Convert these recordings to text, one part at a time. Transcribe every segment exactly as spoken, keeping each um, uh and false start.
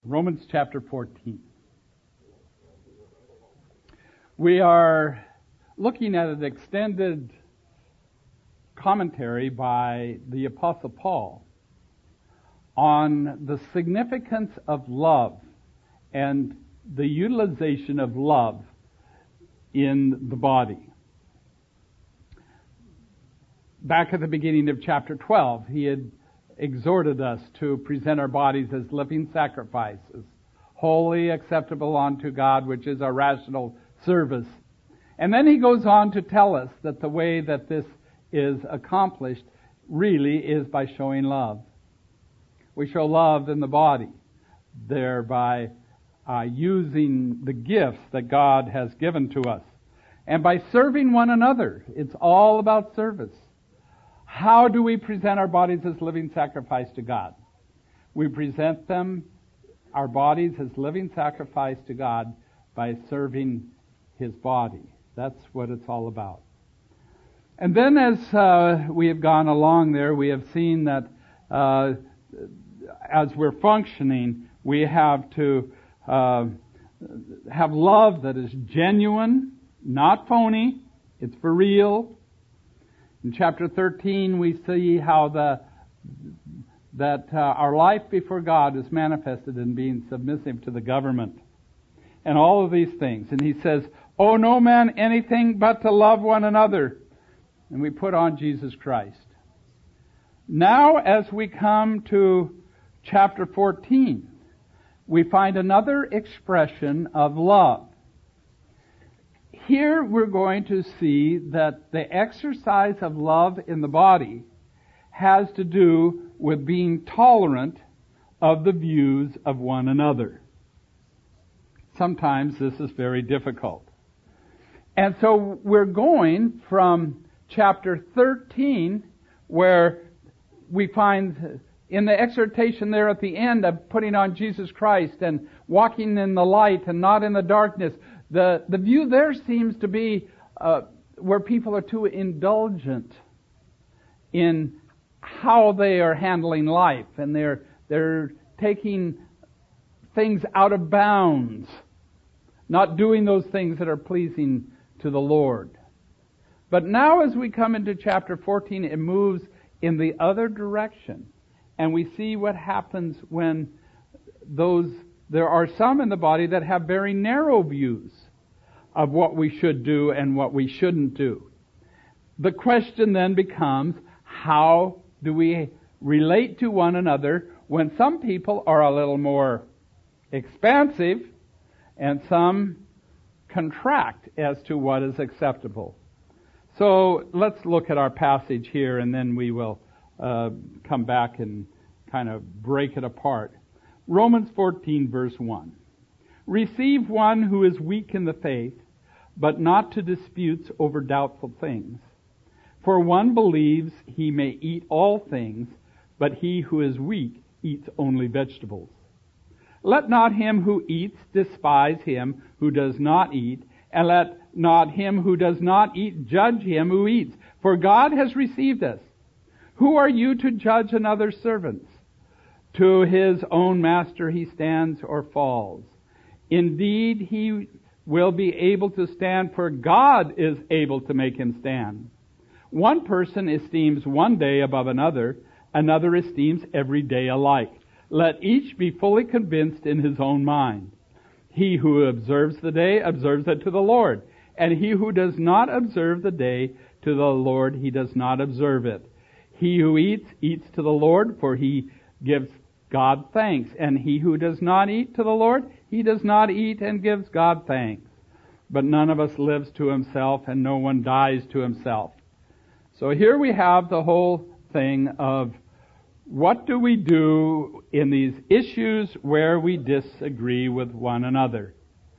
Romans chapter fourteen. We are looking at an extended commentary by the Apostle Paul on the significance of love and the utilization of love in the body. Back at the beginning of chapter twelve, he had exhorted us to present our bodies as living sacrifices, holy, acceptable unto God, which is our rational service. And then he goes on to tell us that the way that this is accomplished really is by showing love. We show love in the body, thereby uh, using the gifts that God has given to us. And by serving one another. It's all about service. How do we present our bodies as living sacrifice to God? We present them, our bodies, as living sacrifice to God by serving His body. That's what it's all about. And then as uh, we have gone along there, we have seen that uh, as we're functioning, we have to uh, have love that is genuine, not phony. It's for real. In chapter thirteen, we see how the that uh, our life before God is manifested in being submissive to the government and all of these things. And he says, "Owe no man anything but to love one another." And we put on Jesus Christ. Now, as we come to chapter fourteen, we find another expression of love. Here we're going to see that the exercise of love in the body has to do with being tolerant of the views of one another. Sometimes this is very difficult. And so we're going from chapter thirteen, where we find in the exhortation there at the end of putting on Jesus Christ and walking in the light and not in the darkness. The, the view there seems to be uh, where people are too indulgent in how they are handling life, and they're they're taking things out of bounds, not doing those things that are pleasing to the Lord. But now as we come into chapter fourteen, it moves in the other direction, and we see what happens when those there are some in the body that have very narrow views of what we should do and what we shouldn't do. The question then becomes, how do we relate to one another when some people are a little more expansive and some contract as to what is acceptable? So let's look at our passage here, and then we will uh, come back and kind of break it apart. Romans fourteen, verse one. Receive one who is weak in the faith, but not to disputes over doubtful things. For one believes he may eat all things, but he who is weak eats only vegetables. Let not him who eats despise him who does not eat, and let not him who does not eat judge him who eats, for God has received us. Who are you to judge another's servants? To his own master he stands or falls. Indeed, he will be able to stand, for God is able to make him stand. One person esteems one day above another, another esteems every day alike. Let each be fully convinced in his own mind. He who observes the day observes it to the Lord, and he who does not observe the day to the Lord, he does not observe it. He who eats, eats to the Lord, for he gives God thanks, and he who does not eat to the Lord, he does not eat and gives God thanks. But none of us lives to himself, and no one dies to himself. So here we have the whole thing of what do we do in these issues where we disagree with one another.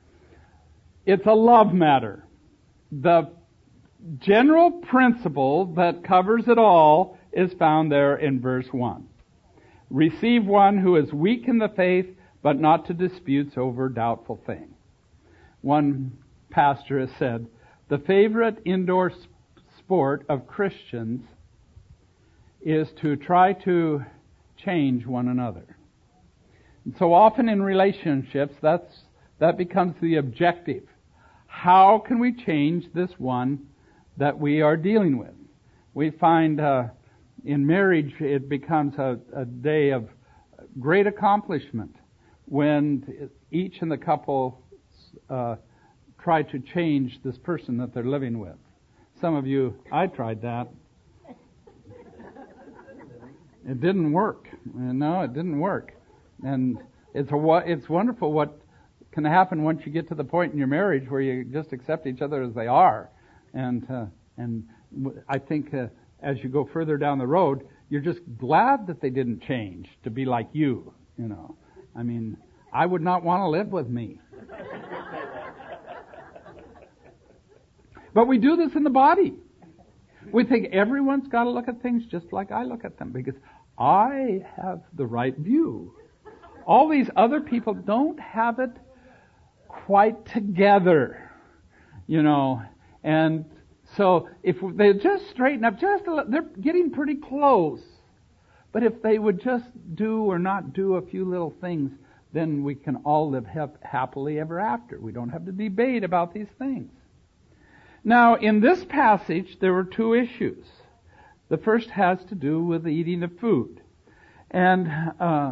It's a love matter. The general principle that covers it all is found there in verse one. Receive one who is weak in the faith, but not to disputes over doubtful things. One pastor has said, the favorite indoor sport of Christians is to try to change one another. So often in relationships, that's that becomes the objective. How can we change this one that we are dealing with? We find uh, in marriage it becomes a, a day of great accomplishment when each in the couple uh, try to change this person that they're living with. Some of you, I tried that. It didn't work. No, it didn't work. And it's a, it's wonderful what can happen once you get to the point in your marriage where you just accept each other as they are. And uh, and I think uh, as you go further down the road, you're just glad that they didn't change to be like you. You know, I mean, I would not want to live with me. But we do this in the body. We think everyone's got to look at things just like I look at them because I have the right view. All these other people don't have it quite together, you know. And so if they just straighten up, just a little, they're getting pretty close. But if they would just do or not do a few little things, then we can all live hap- happily ever after. We don't have to debate about these things. Now, in this passage, there were two issues. The first has to do with the eating of food. And uh,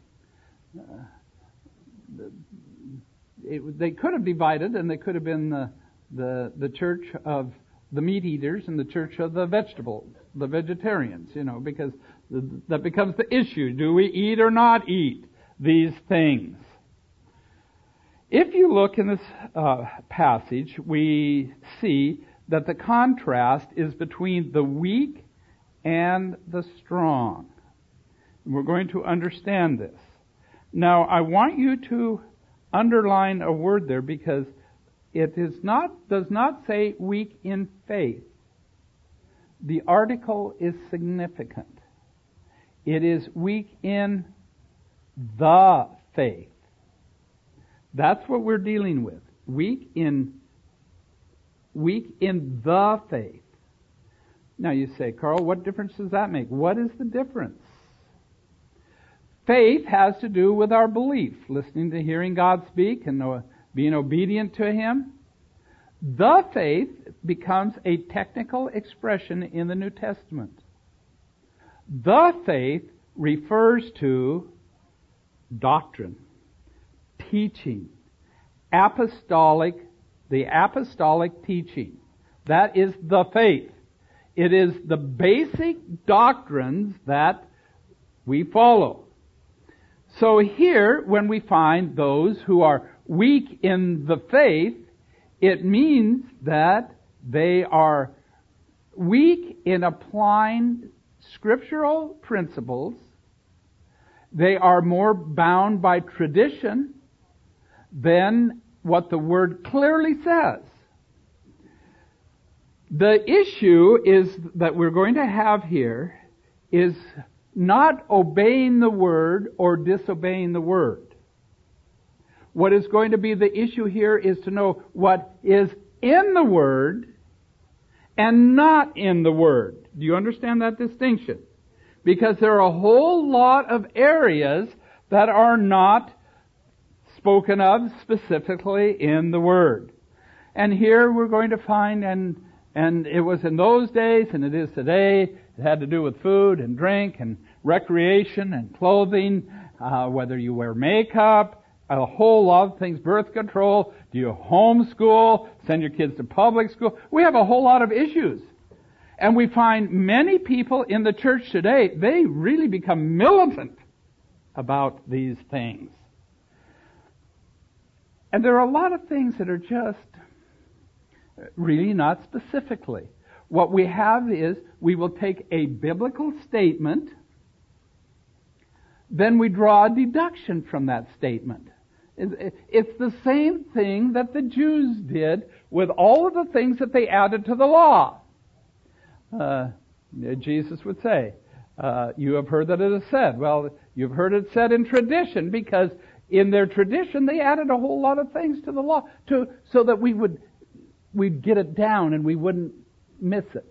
it, they could have divided, and they could have been the, the, the church of the meat eaters and the church of the vegetables, the vegetarians, you know, because the, that becomes the issue. Do we eat or not eat these things? If you look in this uh, passage, we see that the contrast is between the weak and the strong. We're going to understand this. Now, I want you to underline a word there because it is not does not say weak in faith. The article is significant. It is weak in the faith. That's what we're dealing with. Weak in weak in the faith. Now you say, Carl, what difference does that make? What is the difference? Faith has to do with our belief, listening to hearing God speak and uh, being obedient to Him. The faith becomes a technical expression in the New Testament. The faith refers to doctrine, teaching, apostolic, the apostolic teaching. That is the faith. It is the basic doctrines that we follow. So here, when we find those who are weak in the faith, it means that they are weak in applying scriptural principles. They are more bound by tradition than what the Word clearly says. The issue is that we're going to have here is not obeying the Word or disobeying the Word. What is going to be the issue here is to know what is in the Word and not in the Word. Do you understand that distinction? Because there are a whole lot of areas that are not spoken of specifically in the Word. And here we're going to find, and and it was in those days, and it is today, it had to do with food and drink and recreation and clothing, uh, whether you wear makeup, a whole lot of things, birth control, do you homeschool, send your kids to public school. We have a whole lot of issues. And we find many people in the church today, they really become militant about these things. And there are a lot of things that are just really not specifically. What we have is we will take a biblical statement, then we draw a deduction from that statement. It's the same thing that the Jews did with all of the things that they added to the law. Uh, Jesus would say, uh, you have heard that it is said. Well, you've heard it said in tradition, because in their tradition they added a whole lot of things to the law to so that we would we'd get it down and we wouldn't miss it.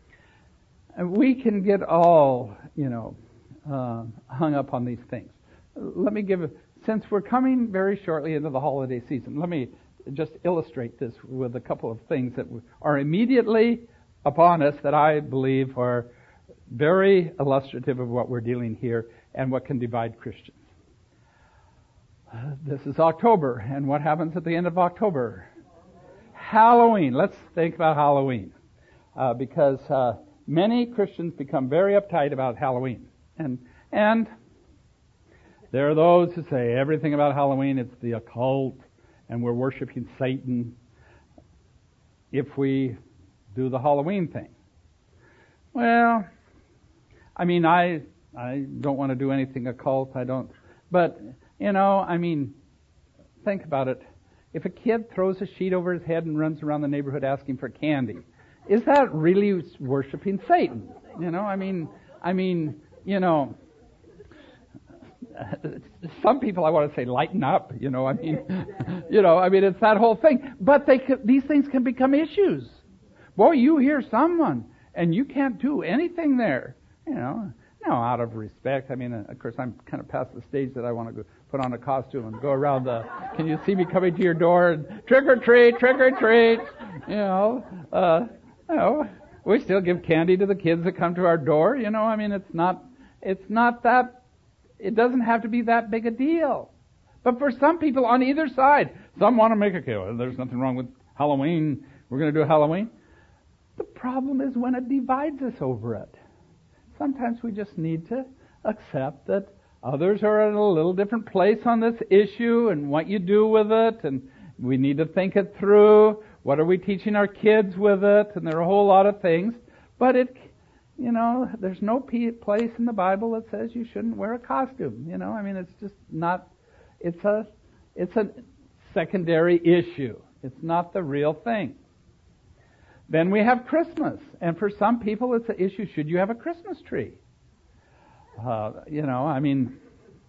And we can get all, you know, uh, hung up on these things. let me give, since we're coming very shortly into the holiday season, let me just illustrate this with a couple of things that are immediately upon us that I believe are very illustrative of what we're dealing here and what can divide Christians. Uh, this is October, and what happens at the end of October? Halloween. Let's think about Halloween, uh, because uh, many Christians become very uptight about Halloween, and and there are those who say everything about Halloween, it's the occult, and we're worshiping Satan if we do the Halloween thing. Well, I mean, I I don't want to do anything occult. I don't, but you know, I mean, think about it. If a kid throws a sheet over his head and runs around the neighborhood asking for candy, is that really worshiping Satan? You know, I mean, I mean, you know, some people I want to say lighten up. You know, I mean, you know, I mean, it's that whole thing. But they could, these things can become issues. Boy, you hear someone and you can't do anything there. You know, now out of respect. I mean, of course, I'm kind of past the stage that I want to go put on a costume and go around the, can you see me coming to your door and trick or treat, trick or treat, you know, uh, you know, we still give candy to the kids that come to our door, you know, I mean, it's not, it's not that, it doesn't have to be that big a deal. But for some people on either side, some want to make a kill. There's nothing wrong with Halloween. We're going to do Halloween. The problem is when it divides us over it. Sometimes we just need to accept that others are in a little different place on this issue and what you do with it, and we need to think it through. What are we teaching our kids with it? And there are a whole lot of things. But it, you know, there's no place in the Bible that says you shouldn't wear a costume. You know, I mean, it's just not, it's a, it's a secondary issue. It's not the real thing. Then we have Christmas. And for some people, it's an issue, should you have a Christmas tree? Uh, you know, I mean,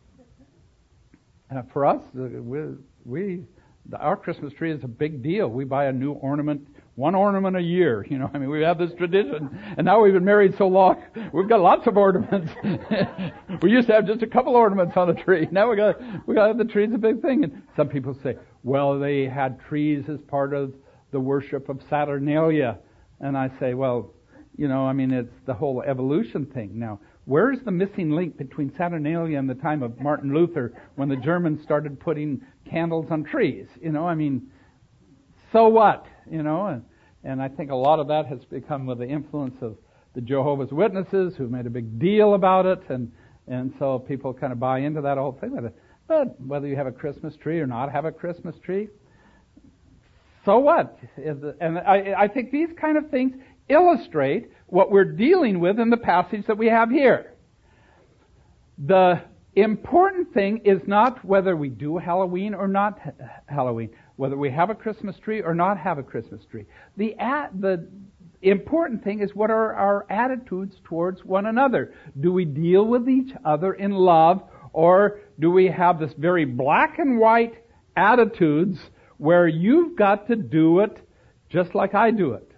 uh, for us, uh, we, we, our Christmas tree is a big deal. We buy a new ornament, one ornament a year. You know, I mean, we have this tradition, and now we've been married so long, we've got lots of ornaments. We used to have just a couple ornaments on the tree. Now we got, we got the tree's a big thing. And some people say, well, they had trees as part of the worship of Saturnalia. And I say, well, you know, I mean, it's the whole evolution thing. Now, where's the missing link between Saturnalia and the time of Martin Luther when the Germans started putting candles on trees? You know, I mean, so what? You know, and, and I think a lot of that has become with the influence of the Jehovah's Witnesses, who made a big deal about it, and, and so people kind of buy into that whole thing. But whether you have a Christmas tree or not have a Christmas tree, so what? And I, I think these kind of things illustrate what we're dealing with in the passage that we have here. The important thing is not whether we do Halloween or not Halloween, whether we have a Christmas tree or not have a Christmas tree. The the important thing is what are our attitudes towards one another. Do we deal with each other in love, or do we have this very black and white attitudes where you've got to do it just like I do it?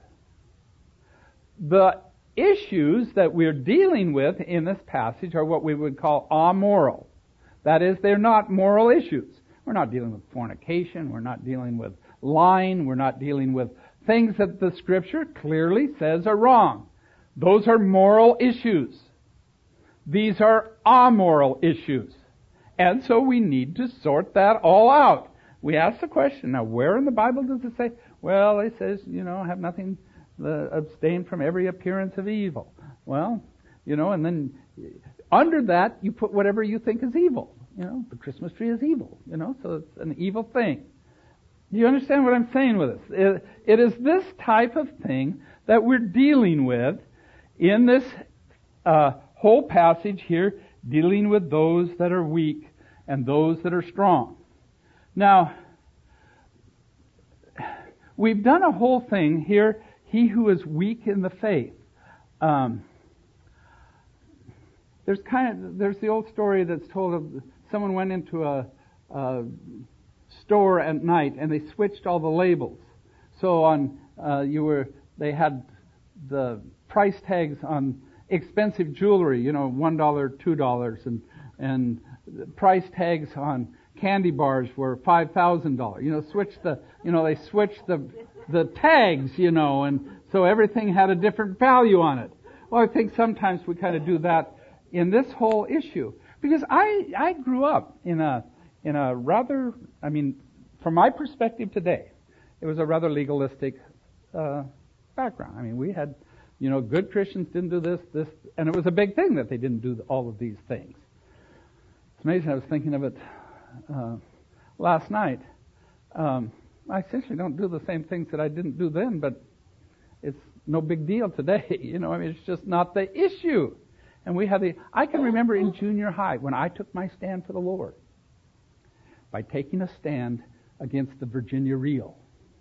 The issues that we're dealing with in this passage are what we would call amoral. That is, they're not moral issues. We're not dealing with fornication. We're not dealing with lying. We're not dealing with things that the Scripture clearly says are wrong. Those are moral issues. These are amoral issues. And so we need to sort that all out. We ask the question, now where in the Bible does it say, well, it says, you know, have nothing, uh, abstain from every appearance of evil. Well, you know, and then under that you put whatever you think is evil. You know, the Christmas tree is evil, you know, so it's an evil thing. Do you understand what I'm saying with this? It, it is this type of thing that we're dealing with in this uh, whole passage here, dealing with those that are weak and those that are strong. Now, we've done a whole thing here, he who is weak in the faith. Um, there's kind of, there's the old story that's told of someone went into a, a store at night and they switched all the labels. So on, uh, you were, they had the price tags on expensive jewelry, you know, one dollar, two dollars, and, and price tags on candy bars were five thousand dollars. You know, switch the, you know, they switched the, the tags, you know, and so everything had a different value on it. Well, I think sometimes we kind of do that in this whole issue. Because I, I grew up in a, in a rather, I mean, from my perspective today, it was a rather legalistic, uh, background. I mean, we had, you know, good Christians didn't do this, this, and it was a big thing that they didn't do all of these things. It's amazing. I was thinking of it uh, last night. Um, I essentially don't do the same things that I didn't do then, but it's no big deal today. You know, I mean, it's just not the issue. And we had the. I can remember in junior high when I took my stand for the Lord by taking a stand against the Virginia Reel.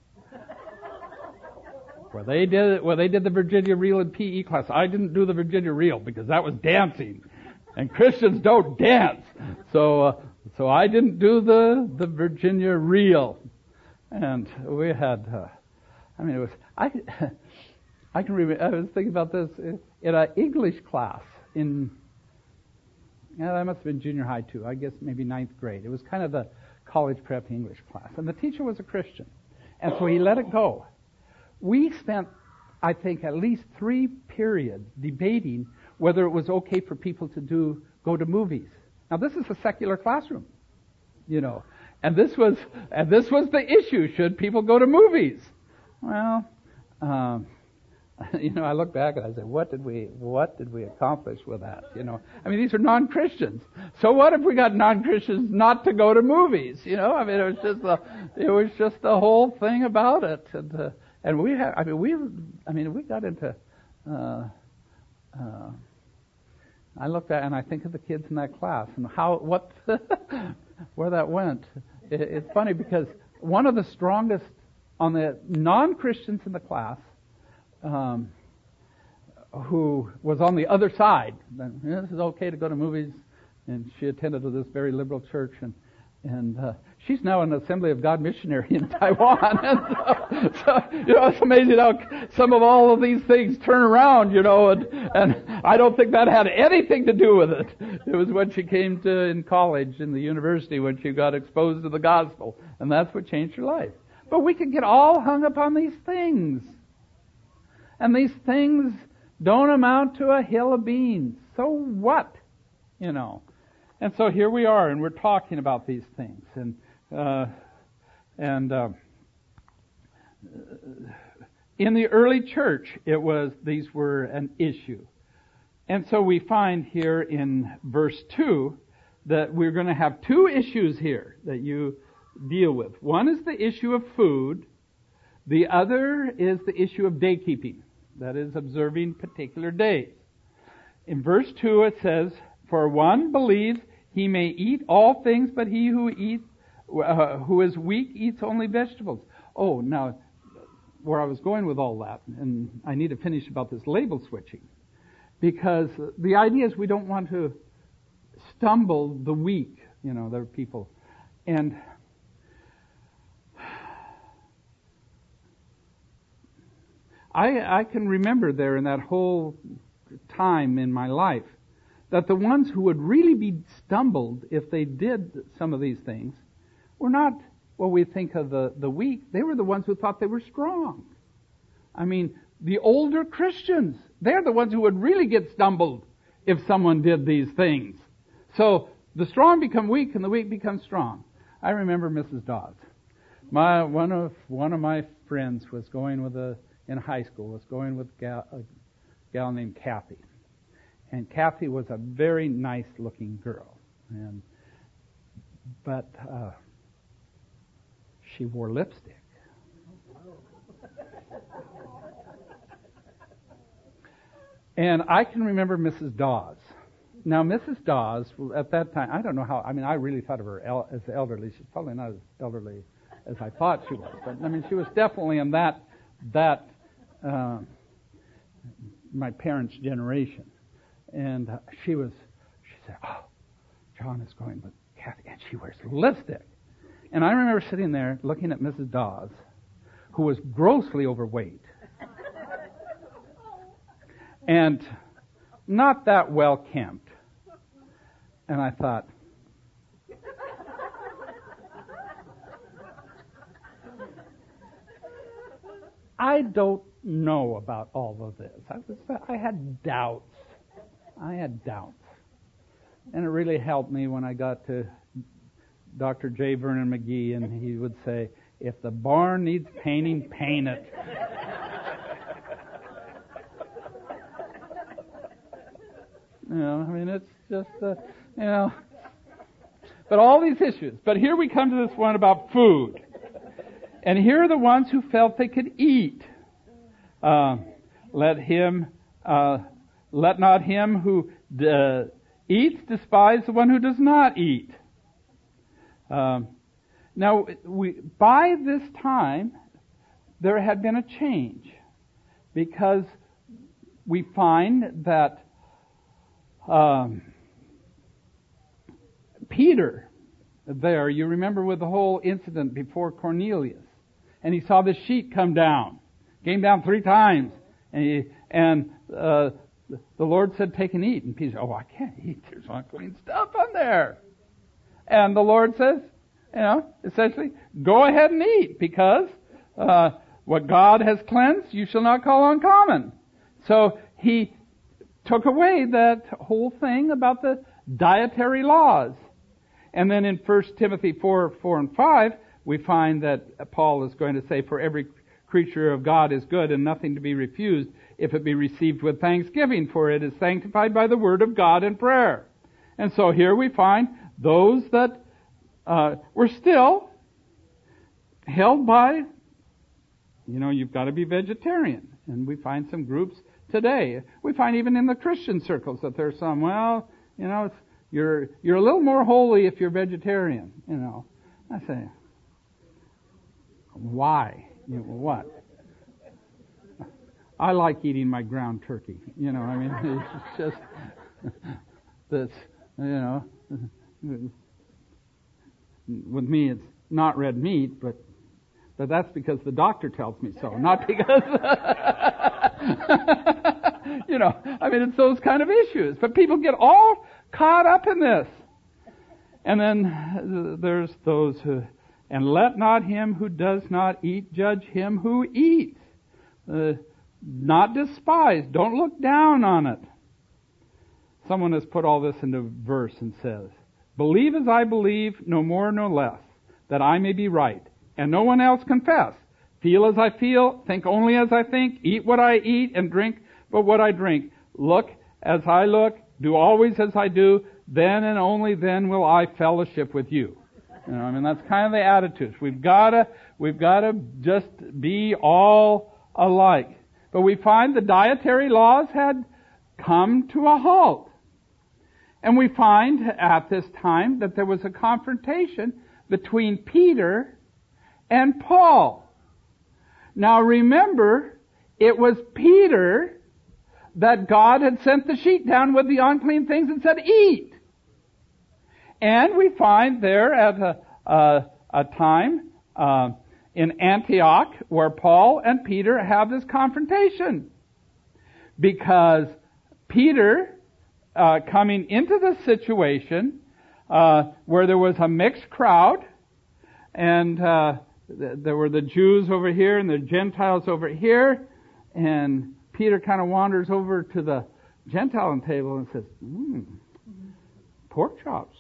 Where they did, where they did the Virginia Reel in P E class. I didn't do the Virginia Reel because that was dancing, and Christians don't dance. So, uh, so I didn't do the the Virginia Reel, and we had. Uh, I mean, it was I. I can remember. I was thinking about this in an English class in. Yeah, that must have been junior high too. I guess maybe ninth grade. It was kind of the college prep English class, and the teacher was a Christian, and so he let it go. We spent, I think, at least three periods debating whether it was okay for people to do go to movies. Now, this is a secular classroom, you know, and this was and this was the issue: should people go to movies? Well, um, you know, I look back and I say, what did we what did we accomplish with that? You know, I mean, these are non-Christians. So what if we got non-Christians not to go to movies? You know, I mean, it was just the it was just the whole thing about it. And, uh, And we have, I mean, we, I mean, we got into, uh, uh, I looked at and I think of the kids in that class and how, what, where that went. It, it's funny because one of the strongest on the non-Christians in the class, um, who was on the other side, then, you know, this is okay to go to movies, and she attended to this very liberal church, and And uh, she's now an Assembly of God missionary in Taiwan. And so, so, you know, it's amazing how some of all of these things turn around, you know, and, and I don't think that had anything to do with it. It was when she came to in college, in the university, when she got exposed to the gospel. And that's what changed her life. But we can get all hung up on these things. And these things don't amount to a hill of beans. So what? You know. And so here we are, and we're talking about these things, and uh, and uh, in the early church, it was these were an issue, and so we find here in verse two that we're going to have two issues here that you deal with. One is the issue of food, the other is the issue of day keeping, that is, observing particular days. In verse two, it says, "For one believes he may eat all things, but he who eats, uh, who is weak eats only vegetables." Oh, now, where I was going with all that, and I need to finish about this label switching, because the idea is we don't want to stumble the weak, you know, there are people. And I, I can remember there in that whole time in my life that the ones who would really be stumbled if they did some of these things were not what we think of the, the weak. They were the ones who thought they were strong. I mean, the older Christians, they're the ones who would really get stumbled if someone did these things. So the strong become weak and the weak become strong. I remember Missus Dawes. My one of one of my friends was going with a in high school was going with a gal, a gal named Kathy. And Kathy was a very nice-looking girl, and but uh, she wore lipstick. And I can remember Missus Dawes. Now, Missus Dawes, at that time, I don't know how, I mean, I really thought of her el- as elderly. She's probably not as elderly as I thought she was. But, I mean, she was definitely in that, that uh, my parents' generation. And uh, she was, she said, "Oh, John is going with Kathy, and she wears lipstick." And I remember sitting there looking at Missus Dawes, who was grossly overweight, and not that well kempt. And I thought, I don't know about all of this. I was, I had doubts. I had doubts. And it really helped me when I got to Doctor J. Vernon McGee, and he would say, if the barn needs painting, paint it. You know, I mean, it's just, uh, you know. But all these issues. But here we come to this one about food. And here are the ones who felt they could eat. Uh, let him, uh, let not him who uh, eats despise the one who does not eat. Um, now, we, by this time, there had been a change, because we find that um, Peter there, you remember with the whole incident before Cornelius, and he saw the sheet come down, came down three times, and he, and uh, the Lord said, take and eat. And Peter said, oh, I can't eat. There's unclean stuff on there. And the Lord says, you know, essentially, go ahead and eat, because uh, what God has cleansed, you shall not call uncommon. So he took away that whole thing about the dietary laws. And then in First Timothy four, four and five, we find that Paul is going to say, for every creature of God is good and nothing to be refused if it be received with thanksgiving, for it is sanctified by the word of God and prayer. And so here we find those that uh, were still held by, you know, you've got to be vegetarian. And we find some groups today. We find even in the Christian circles that there's some, well, you know, it's, you're you're a little more holy if you're vegetarian, you know. I say, why? You know, what? I like eating my ground turkey. You know, I mean, it's just this, you know. With me, it's not red meat, but but that's because the doctor tells me so, not because, you know, I mean, it's those kind of issues. But people get all caught up in this. And then there's those who, and let not him who does not eat judge him who eats. Uh, not despise. Don't look down on it. Someone has put all this into verse and says, believe as I believe, no more, no less, that I may be right, and no one else confess. Feel as I feel, think only as I think, eat what I eat, and drink but what I drink. Look as I look, do always as I do, then and only then will I fellowship with you. You know, I mean, that's kind of the attitude. We've gotta, we've gotta just be all alike. But we find the dietary laws had come to a halt. And we find at this time that there was a confrontation between Peter and Paul. Now remember, it was Peter that God had sent the sheet down with the unclean things and said, eat. And we find there at a, a, a time uh, in Antioch where Paul and Peter have this confrontation. Because Peter, uh, coming into the situation uh, where there was a mixed crowd, and uh, th- there were the Jews over here and the Gentiles over here, and Peter kind of wanders over to the Gentile table and says, mm, pork chops.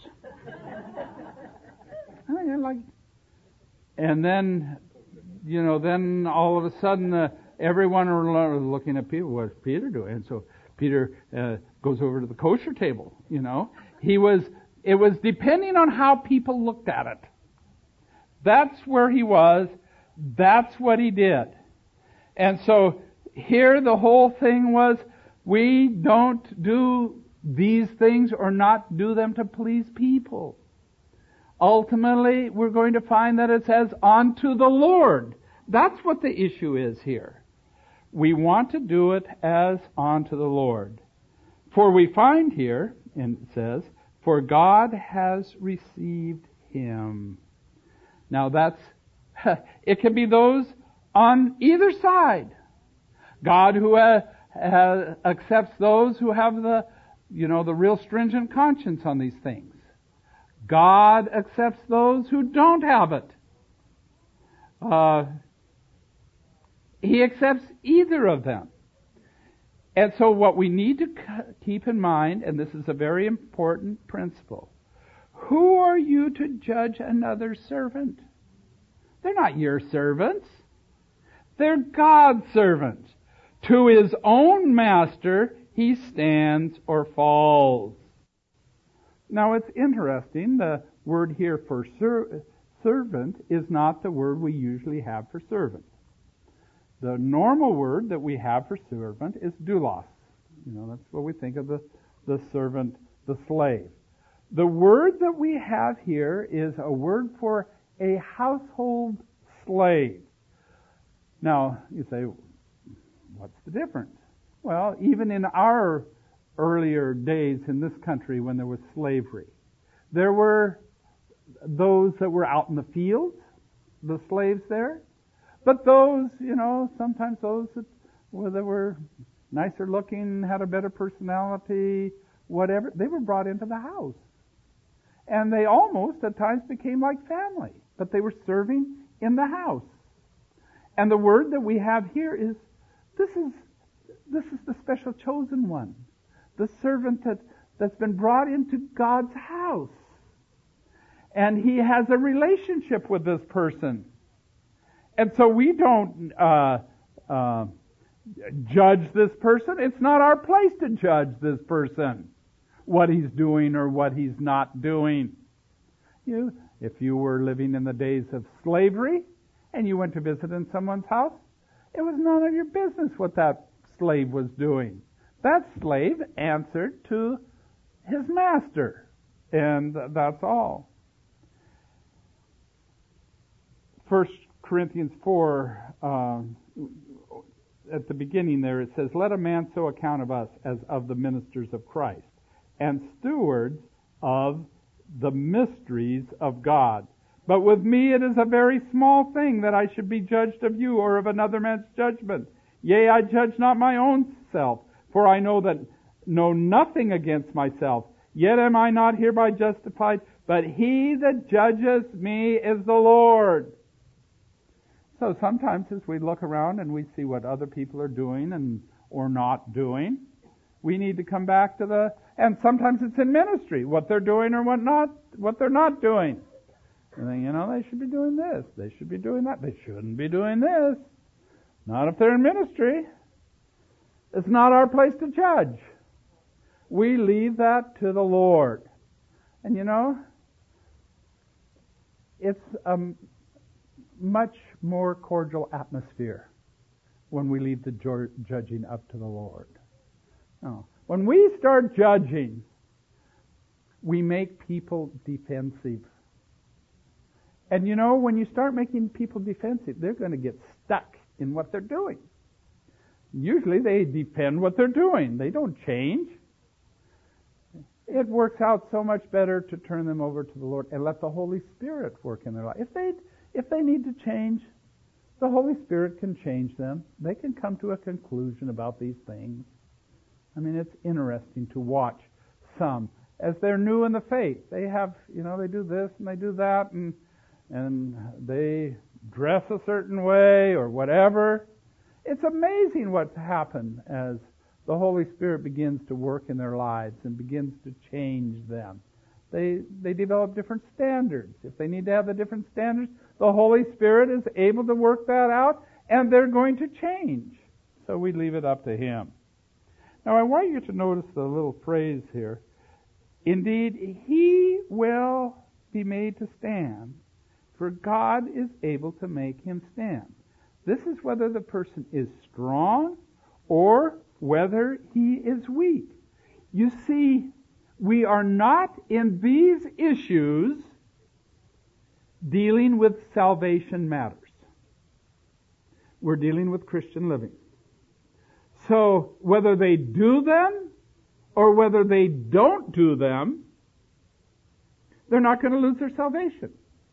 Oh, yeah, like, and then, you know, then all of a sudden uh, everyone are looking at Peter. What's Peter doing? And so Peter uh, goes over to the kosher table. You know, he was. It was depending on how people looked at it. That's where he was. That's what he did. And so here the whole thing was, we don't do these things or not do them to please people. Ultimately, we're going to find that it says, unto the Lord. That's what the issue is here. We want to do it as unto the Lord. For we find here, and it says, for God has received him. Now that's, it can be those on either side. God who uh, uh, accepts those who have the, you know, the real stringent conscience on these things. God accepts those who don't have it. Uh, He accepts either of them. And so what we need to keep in mind, and this is a very important principle, who are you to judge another servant? They're not your servants. They're God's servants. To his own master he stands or falls. Now it's interesting, the word here for ser- servant is not the word we usually have for servant. The normal word that we have for servant is doulos. You know, that's what we think of the, the servant, the slave. The word that we have here is a word for a household slave. Now, you say, what's the difference? Well, even in our earlier days in this country when there was slavery, there were those that were out in the fields, the slaves there. But those, you know, sometimes those that were, that were nicer looking, had a better personality, whatever, they were brought into the house. And they almost at times became like family, but they were serving in the house. And the word that we have here is, this is this is the special chosen one, the servant that, that's been brought into God's house. And he has a relationship with this person. And so we don't uh, uh, judge this person. It's not our place to judge this person, what he's doing or what he's not doing. You, if you were living in the days of slavery and you went to visit in someone's house, it was none of your business what that slave was doing. That slave answered to his master, and that's all. First Corinthians four, uh, at the beginning there, it says, "Let a man so account of us as of the ministers of Christ, and stewards of the mysteries of God. But with me it is a very small thing that I should be judged of you or of another man's judgment. Yea, I judge not my own self, for I know that know nothing against myself. Yet am I not hereby justified, but he that judges me is the Lord." So sometimes as we look around and we see what other people are doing and or not doing, we need to come back to the, and sometimes it's in ministry, what they're doing or what not, what they're not doing. And then, you know, they should be doing this, they should be doing that, they shouldn't be doing this. Not if they're in ministry. It's not our place to judge. We leave that to the Lord. And you know, it's a much more cordial atmosphere when we leave the judging up to the Lord. No. When we start judging, we make people defensive. And you know, when you start making people defensive, they're going to get stuck in what they're doing. Usually they defend what they're doing. They don't change. It works out so much better to turn them over to the Lord and let the Holy Spirit work in their life. If they if they need to change, the Holy Spirit can change them. They can come to a conclusion about these things. I mean, it's interesting to watch some as they're new in the faith. They have, you know, they do this and they do that, and and they dress a certain way or whatever. It's amazing what's happened as the Holy Spirit begins to work in their lives and begins to change them. They they develop different standards. If they need to have the different standards, the Holy Spirit is able to work that out, and they're going to change. So we leave it up to Him. Now I want you to notice the little phrase here. Indeed, he will be made to stand, for God is able to make him stand. This is whether the person is strong or whether he is weak. You see, we are not in these issues dealing with salvation matters. We're dealing with Christian living. So whether they do them or whether they don't do them, they're not going to lose their salvation.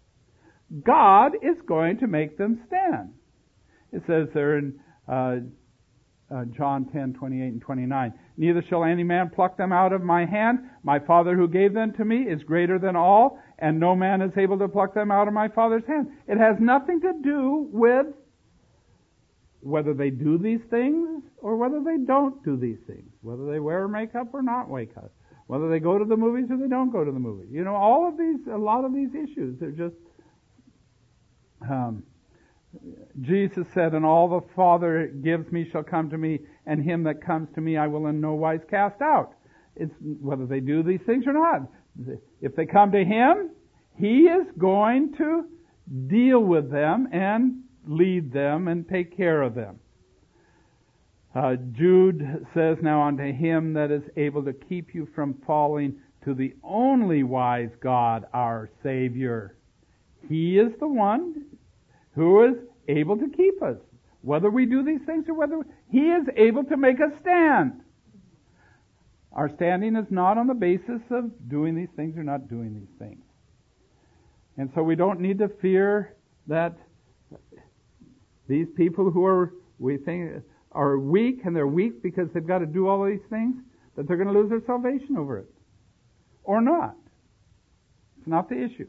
God is going to make them stand. It says there in uh, uh, John ten, twenty-eight and twenty-nine, "Neither shall any man pluck them out of my hand. My Father who gave them to me is greater than all, and no man is able to pluck them out of my Father's hand." It has nothing to do with whether they do these things or whether they don't do these things, whether they wear makeup or not wake up, whether they go to the movies or they don't go to the movies. You know, all of these, a lot of these issues, they're just, um, Jesus said, and all the Father gives me shall come to me, and him that comes to me I will in no wise cast out. It's whether they do these things or not. If they come to him, he is going to deal with them and lead them and take care of them. Uh, Jude says, now unto him that is able to keep you from falling, to the only wise God, our Savior. He is the one who is able to keep us. Whether we do these things or whether we, he is able to make us stand. Our standing is not on the basis of doing these things or not doing these things. And so we don't need to fear that these people who are, we think, are weak, and they're weak because they've got to do all these things, that they're going to lose their salvation over it. Or not. It's not the issue.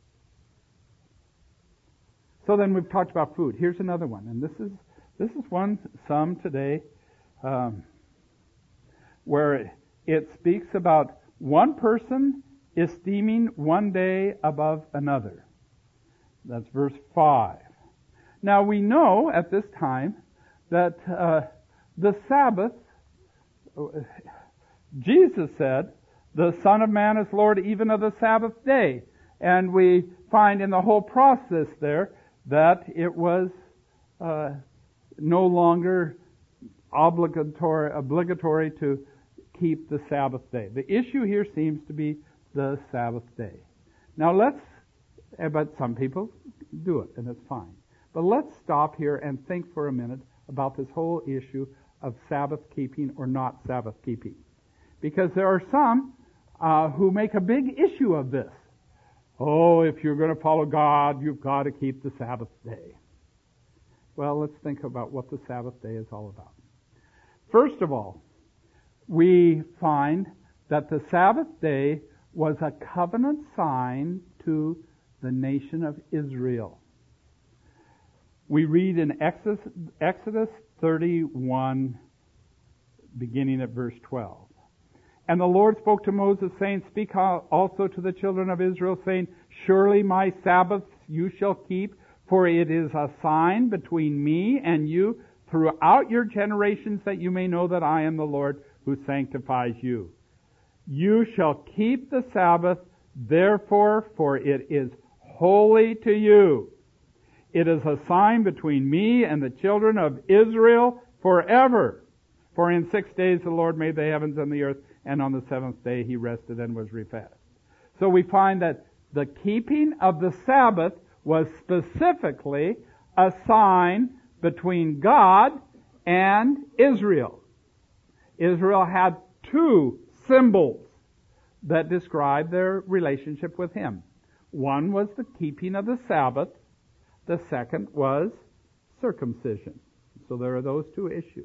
So then we've talked about food. Here's another one, and this is this is one some today um, where it speaks about one person esteeming one day above another. That's verse five. Now we know at this time that uh, the Sabbath, Jesus said, the Son of Man is Lord even of the Sabbath day. And we find in the whole process there that it was uh, no longer obligatory, obligatory to keep the Sabbath day. The issue here seems to be the Sabbath day. Now let's, but some people do it, and it's fine. But let's stop here and think for a minute about this whole issue of Sabbath keeping or not Sabbath keeping. Because there are some uh, who make a big issue of this. Oh, if you're going to follow God, you've got to keep the Sabbath day. Well, let's think about what the Sabbath day is all about. First of all, we find that the Sabbath day was a covenant sign to the nation of Israel. We read in Exodus, Exodus thirty-one, beginning at verse twelve. And the Lord spoke to Moses, saying, Speak also to the children of Israel, saying, Surely my Sabbaths you shall keep, for it is a sign between me and you throughout your generations, that you may know that I am the Lord who sanctifies you. You shall keep the Sabbath, therefore, for it is holy to you. It is a sign between me and the children of Israel forever. For in six days the Lord made the heavens and the earth, and on the seventh day he rested and was refreshed. So we find that the keeping of the Sabbath was specifically a sign between God and Israel. Israel had two symbols that describe their relationship with Him. One was the keeping of the Sabbath. The second was circumcision. So there are those two issues.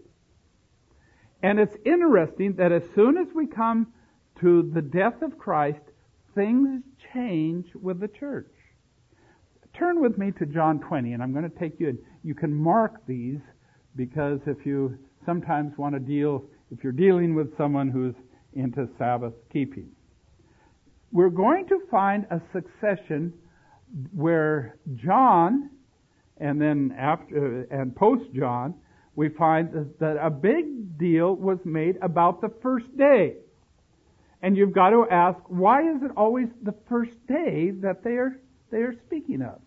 And it's interesting that as soon as we come to the death of Christ, things change with the church. Turn with me to John twenty, and I'm going to take you, and you can mark these, because if you sometimes want to deal, if you're dealing with someone who's into Sabbath keeping. We're going to find a succession where John, and then after and post John, we find that a big deal was made about the first day. And you've got to ask, why is it always the first day that they are they are speaking of?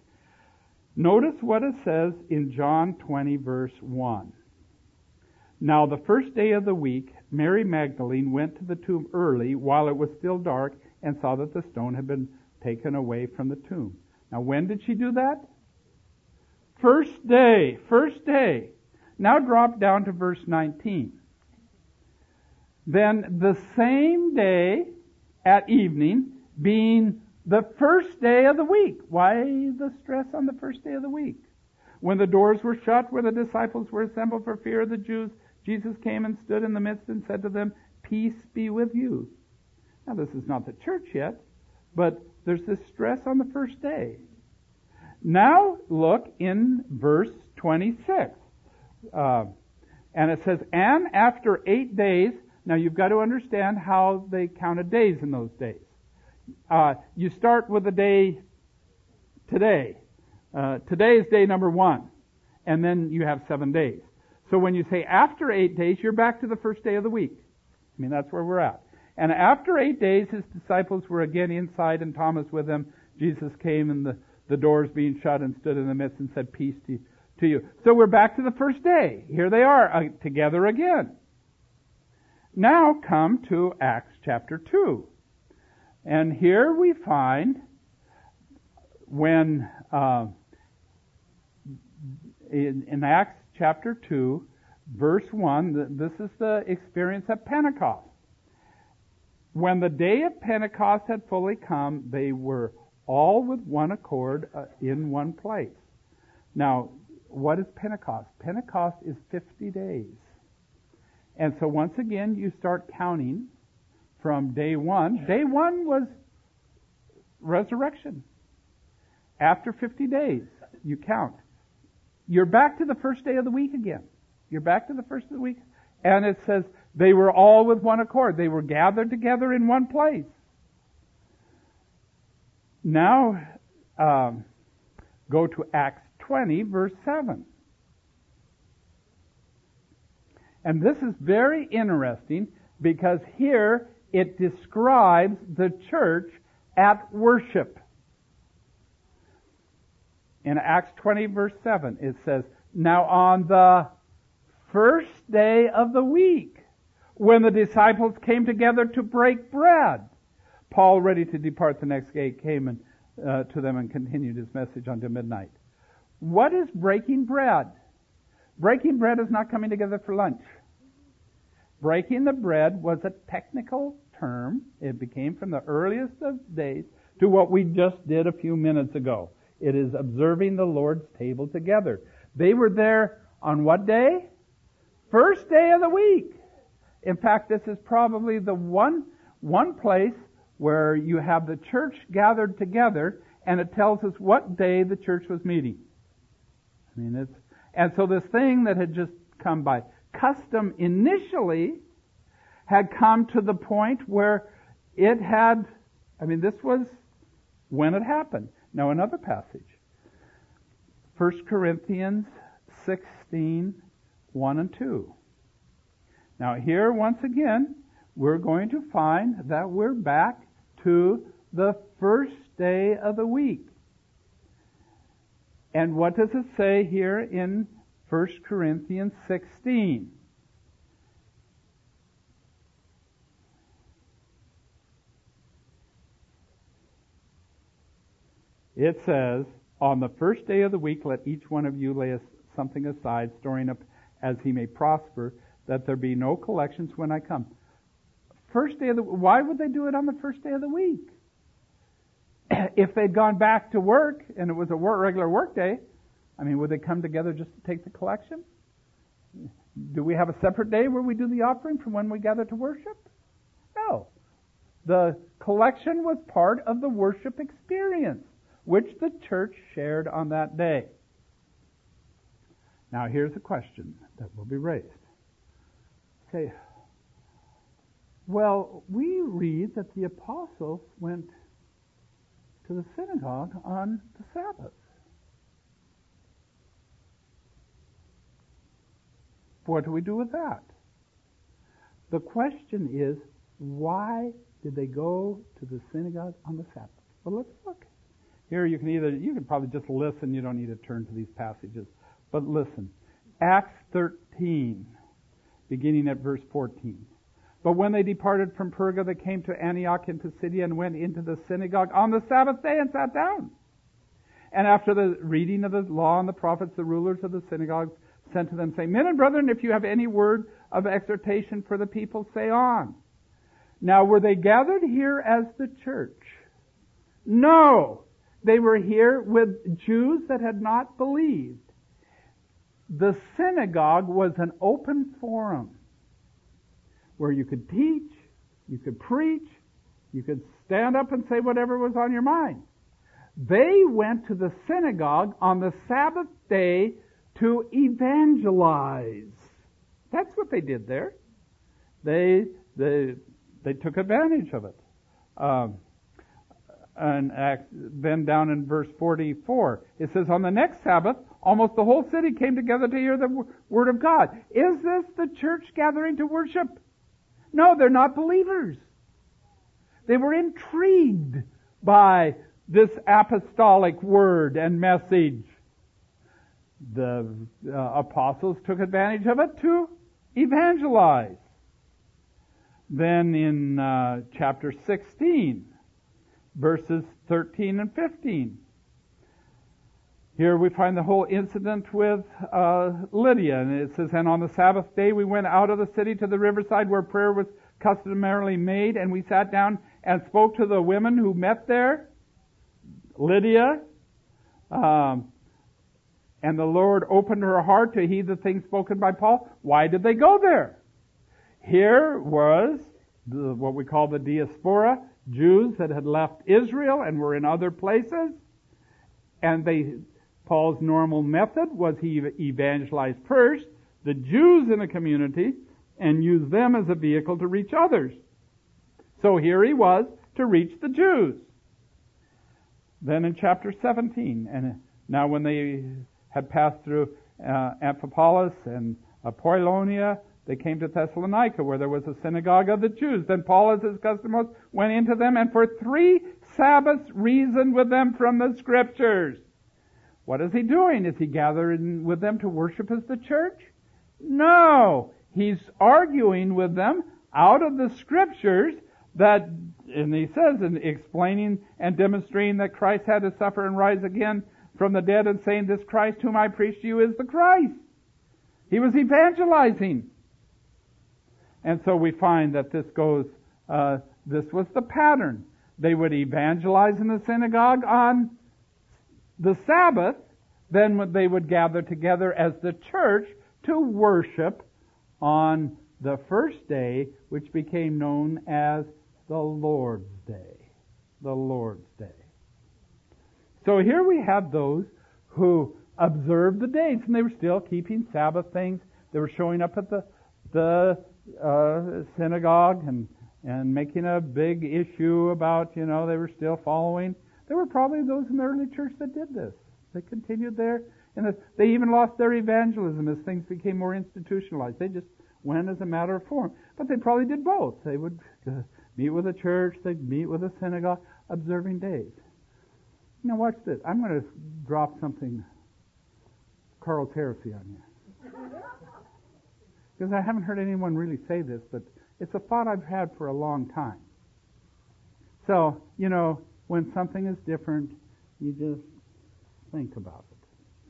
Notice what it says in John twenty, verse one. Now the first day of the week, Mary Magdalene went to the tomb early while it was still dark and saw that the stone had been taken away from the tomb. Now when did she do that? First day. First day. Now drop down to verse nineteen. Then the same day at evening, being the first day of the week. Why the stress on the first day of the week? When the doors were shut, where the disciples were assembled for fear of the Jews, Jesus came and stood in the midst and said to them, Peace be with you. Now this is not the church yet, but there's this stress on the first day. Now look in verse twenty-six. Uh, and it says, and after eight days, now you've got to understand how they counted days in those days. Uh, you start with the day today. Uh, today is day number one. And then you have seven days. So when you say after eight days, you're back to the first day of the week. I mean, that's where we're at. And after eight days, his disciples were again inside and Thomas with them. Jesus came and the, the doors being shut and stood in the midst and said, peace to you. To you. So we're back to the first day. Here they are uh, together again. Now come to Acts chapter two. And here we find when uh, in, in Acts chapter two, verse one, this is the experience at Pentecost. When the day of Pentecost had fully come, they were all with one accord uh, in one place. Now, what is Pentecost? Pentecost is fifty days. And so once again, you start counting from day one. Day one was resurrection. After fifty days, you count. You're back to the first day of the week again. You're back to the first of the week. And it says, they were all with one accord. They were gathered together in one place. Now, um, go to Acts twenty, verse seven. And this is very interesting because here it describes the church at worship. In Acts twenty, verse seven, it says, now on the first day of the week, when the disciples came together to break bread, Paul, ready to depart the next day, came and, uh, to them and continued his message unto midnight. What is breaking bread? Breaking bread is not coming together for lunch. Breaking the bread was a technical term. It became from the earliest of days to what we just did a few minutes ago. It is observing the Lord's table together. They were there on what day? First day of the week. In fact, this is probably the one, one place where you have the church gathered together and it tells us what day the church was meeting. I mean, it's, and so this thing that had just come by custom initially had come to the point where it had, I mean, this was when it happened. Now another passage. First Corinthians sixteen, one and two. Now here, once again, we're going to find that we're back to the first day of the week. And what does it say here in First Corinthians sixteen? It says, on the first day of the week, let each one of you lay something aside, storing up as he may prosper, that there be no collections when I come. First day of the, why would they do it on the first day of the week? If they'd gone back to work and it was a work, regular work day, I mean, would they come together just to take the collection? Do we have a separate day where we do the offering from when we gather to worship? No. The collection was part of the worship experience, which the church shared on that day. Now here's a question that will be raised. Say, well, we read that the apostles went to the synagogue on the Sabbath. What do we do with that? The question is, why did they go to the synagogue on the Sabbath? Well, let's look. Here you can either, you can probably just listen, you don't need to turn to these passages. But listen, Acts thirteen, beginning at verse fourteen. But when they departed from Perga, they came to Antioch in Pisidia and went into the synagogue on the Sabbath day and sat down. And after the reading of the law and the prophets, the rulers of the synagogues sent to them, saying, Men and brethren, if you have any word of exhortation for the people, say on. Now, were they gathered here as the church? No. They were here with Jews that had not believed. The synagogue was an open forum where you could teach, you could preach, you could stand up and say whatever was on your mind. They went to the synagogue on the Sabbath day to evangelize. That's what they did there. They they they took advantage of it. Um, and Acts, then down in verse forty-four, it says, on the next Sabbath, almost the whole city came together to hear the w- word of God. Is this the church gathering to worship? No, they're not believers. They were intrigued by this apostolic word and message. The uh, apostles took advantage of it to evangelize. Then in uh, chapter sixteen, verses thirteen and fifteen, here we find the whole incident with uh, Lydia. And it says, and on the Sabbath day we went out of the city to the riverside where prayer was customarily made, and we sat down and spoke to the women who met there. Lydia, um, and the Lord opened her heart to heed the things spoken by Paul. Why did they go there? Here was the, what we call the diaspora, Jews that had left Israel and were in other places. And they, Paul's normal method was he evangelized first the Jews in a community and used them as a vehicle to reach others. So here he was to reach the Jews. Then in chapter seventeen, and now when they had passed through uh, Amphipolis and Apollonia, they came to Thessalonica, where there was a synagogue of the Jews. Then Paul, as his custom was, went into them, and for three Sabbaths reasoned with them from the Scriptures. What is he doing? Is he gathering with them to worship as the church? No! He's arguing with them out of the Scriptures that, and he says, in explaining and demonstrating that Christ had to suffer and rise again from the dead, and saying, this Christ whom I preach to you is the Christ. He was evangelizing. And so we find that this goes, uh, this was the pattern. They would evangelize in the synagogue on the Sabbath, then they would gather together as the church to worship on the first day, which became known as the Lord's Day. The Lord's Day. So here we have those who observed the dates, and they were still keeping Sabbath things. They were showing up at the the uh, synagogue and and making a big issue about, you know, they were still following. There were probably those in the early church that did this. They continued there, and they even lost their evangelism as things became more institutionalized. They just went as a matter of form. But they probably did both. They would uh, meet with a church, they'd meet with a synagogue, observing days. Now watch this. I'm going to drop something, Carl's heresy, on you. Because I haven't heard anyone really say this, but it's a thought I've had for a long time. So, you know, when something is different, you just think about it.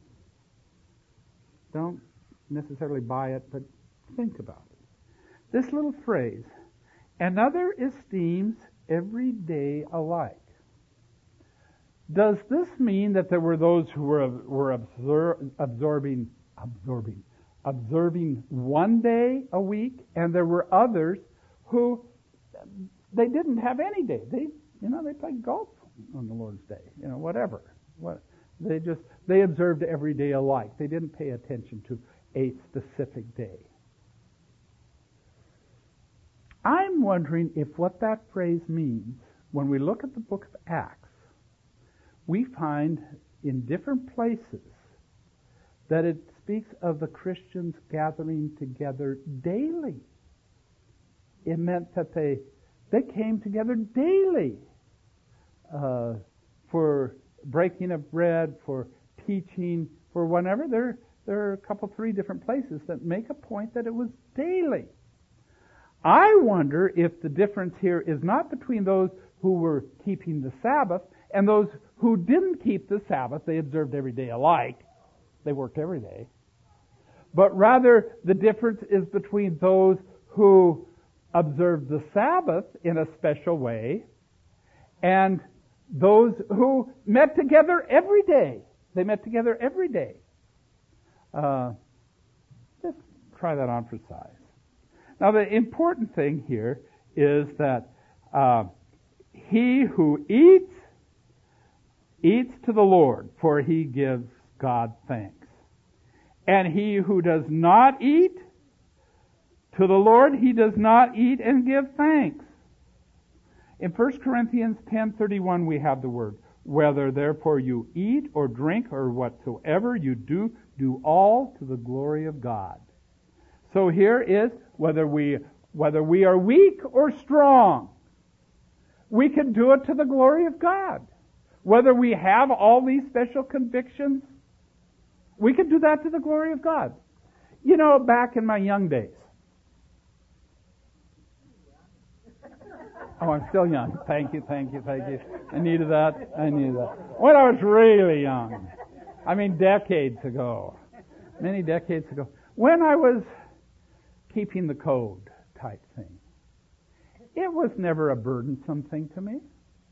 Don't necessarily buy it, but think about it. This little phrase, another esteems every day alike. Does this mean that there were those who were were absor- absorbing, absorbing, observing one day a week, and there were others who they didn't have any day? They, you know, they played golf on the Lord's Day, you know, whatever. What they just they observed every day alike. They didn't pay attention to a specific day. I'm wondering if what that phrase means, when we look at the book of Acts, we find in different places that it speaks of the Christians gathering together daily. It meant that they they came together daily uh, for breaking of bread, for teaching, for whatever. There, there are a couple, three different places that make a point that it was daily. I wonder if the difference here is not between those who were keeping the Sabbath and those who didn't keep the Sabbath. They observed every day alike. They worked every day. But rather, the difference is between those who observed the Sabbath in a special way and those who met together every day. They met together every day. Uh, just try that on for size. Now, the important thing here is that uh, he who eats, eats to the Lord, for he gives God thanks. And he who does not eat to the Lord, he does not eat and give thanks. In First Corinthians ten thirty-one we have the word, whether therefore you eat or drink or whatsoever you do, do all to the glory of God. So here is whether we whether we are weak or strong, we can do it to the glory of God. Whether we have all these special convictions, we can do that to the glory of God. You know, back in my young days. Oh, I'm still young. Thank you, thank you, thank you. I needed that. I needed that. When I was really young, I mean decades ago, many decades ago, when I was keeping the code type thing, it was never a burdensome thing to me.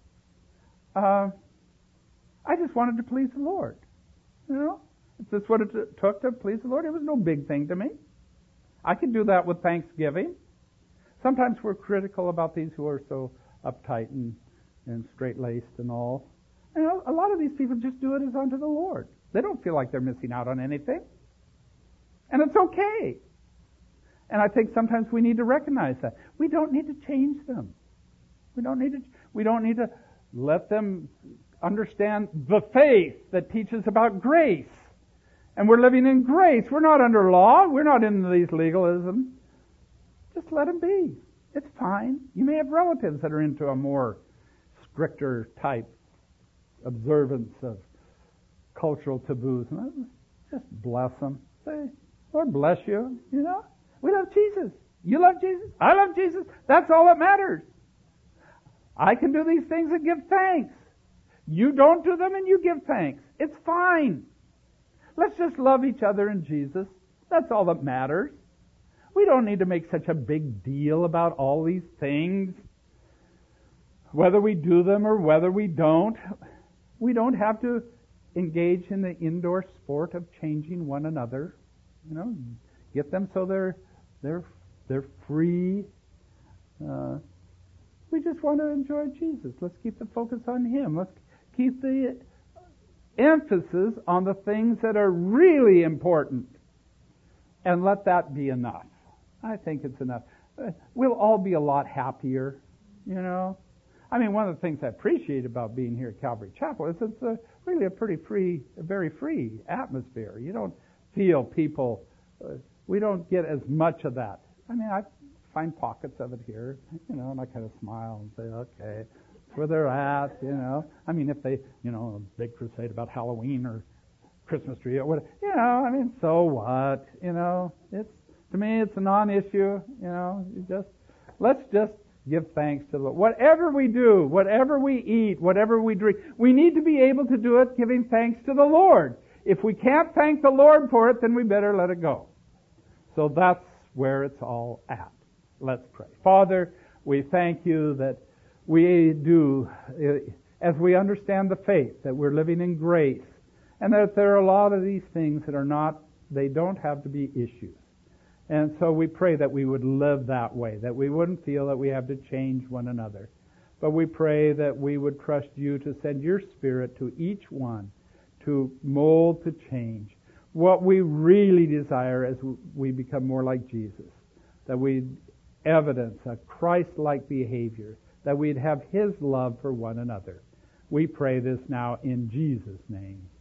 Uh, I just wanted to please the Lord. You know, if that's what it t- took to please the Lord, it was no big thing to me. I could do that with Thanksgiving. Sometimes we're critical about these who are so uptight and, and straight-laced and all. You know, a lot of these people just do it as unto the Lord. They don't feel like they're missing out on anything. And it's okay. And I think sometimes we need to recognize that. We don't need to change them. We don't need to, we don't need to let them understand the faith that teaches about grace. And we're living in grace. We're not under law. We're not in these legalisms. Just let them be. It's fine. You may have relatives that are into a more stricter type observance of cultural taboos. Just bless them. Say, Lord bless you. You know, we love Jesus. You love Jesus. I love Jesus. That's all that matters. I can do these things and give thanks. You don't do them and you give thanks. It's fine. Let's just love each other in Jesus. That's all that matters. We don't need to make such a big deal about all these things, whether we do them or whether we don't. We don't have to engage in the indoor sport of changing one another. You know, get them so they're they're they're free. Uh, we just want to enjoy Jesus. Let's keep the focus on Him. Let's keep the emphasis on the things that are really important, and let that be enough. I think it's enough. We'll all be a lot happier, you know. I mean, one of the things I appreciate about being here at Calvary Chapel is it's a, really a pretty free, a very free atmosphere. You don't feel people, uh, we don't get as much of that. I mean, I find pockets of it here, you know, and I kind of smile and say, okay, that's where they're at, you know. I mean, if they, you know, a big crusade about Halloween or Christmas tree or whatever, you know, I mean, so what, you know, it's, to me, it's a non-issue, you know. You just let's just give thanks to the Lord. Whatever we do, whatever we eat, whatever we drink, we need to be able to do it giving thanks to the Lord. If we can't thank the Lord for it, then we better let it go. So that's where it's all at. Let's pray. Father, we thank you that we do, as we understand the faith, that we're living in grace, and that there are a lot of these things that are not, they don't have to be issues. And so we pray that we would live that way, that we wouldn't feel that we have to change one another. But we pray that we would trust you to send your Spirit to each one to mold, to change what we really desire as we become more like Jesus, that we'd evidence a Christ-like behavior, that we'd have His love for one another. We pray this now in Jesus' name.